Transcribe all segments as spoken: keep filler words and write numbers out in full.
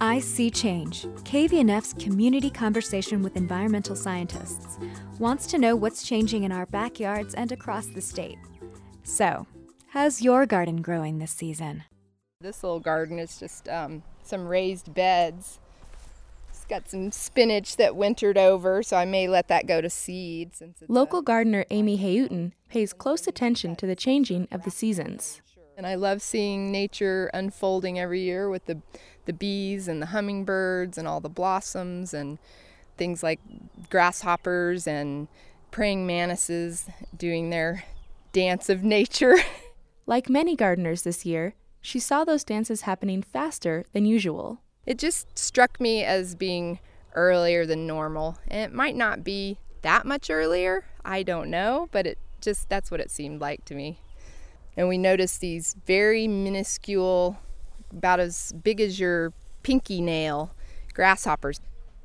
I See Change, K V N F's community conversation with environmental scientists, wants to know what's changing in our backyards and across the state. So, how's your garden growing this season? This little garden is just um, some raised beds. It's got some spinach that wintered over, so I may let that go to seed. Since it's Local a- gardener Amy Hayutin pays close attention to the changing of the seasons. And I love seeing nature unfolding every year with the, the bees and the hummingbirds and all the blossoms and things like grasshoppers and praying mantises doing their dance of nature. Like many gardeners this year, she saw those dances happening faster than usual. It just struck me as being earlier than normal. And it might not be that much earlier, I don't know, but it just that's what it seemed like to me. And we noticed these very minuscule, about as big as your pinky nail, grasshoppers.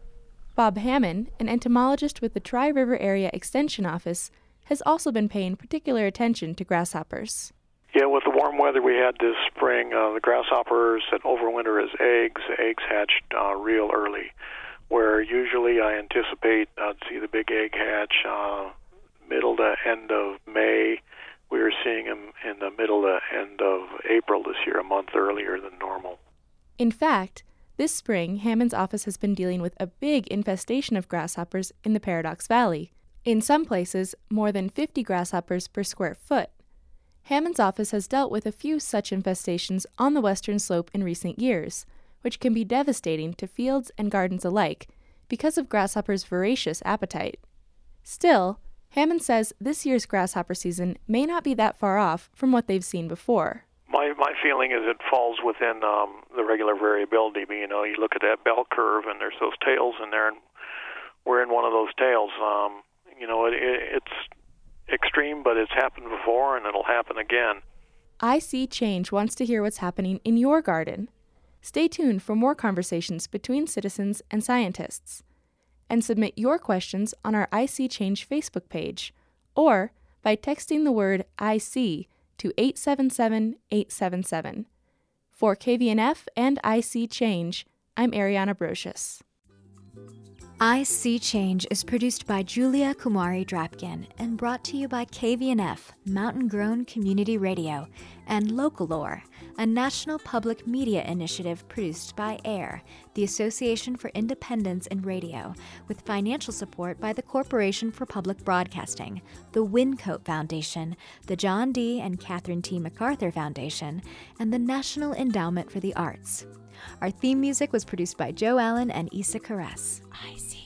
Bob Hammond, an entomologist with the Tri-River Area Extension Office, has also been paying particular attention to grasshoppers. Yeah, with the warm weather we had this spring, uh, the grasshoppers that overwinter as eggs, the eggs hatched uh, real early, where usually I anticipate I'd see the big egg hatch uh, middle to end of May. We were seeing them in the middle to end of April this year, a month earlier than normal. In fact, this spring, Hammond's office has been dealing with a big infestation of grasshoppers in the Paradox Valley. In some places, more than fifty grasshoppers per square foot. Hammond's office has dealt with a few such infestations on the western slope in recent years, which can be devastating to fields and gardens alike because of grasshoppers' voracious appetite. Still, Hammond says this year's grasshopper season may not be that far off from what they've seen before. My my feeling is it falls within um, the regular variability. But, you know, you look at that bell curve, and there's those tails in there, and we're in one of those tails. Um, you know, it, it, it's extreme, but it's happened before, and it'll happen again. I See Change wants to hear what's happening in your garden. Stay tuned for more conversations between citizens and scientists. And submit your questions on our I See Change Facebook page, or by texting the word I See to eight seven seven, eight seven seven. For K V N F and I See Change, I'm Ariana Brocious. I See Change is produced by Julia Kumari Drapkin and brought to you by K V N F, Mountain Grown Community Radio, and Localore, a national public media initiative produced by AIR, the Association for Independence in Radio, with financial support by the Corporation for Public Broadcasting, the Wincote Foundation, the John D. and Catherine T. MacArthur Foundation, and the National Endowment for the Arts. Our theme music was produced by Joe Allen and Issa Caress. I see.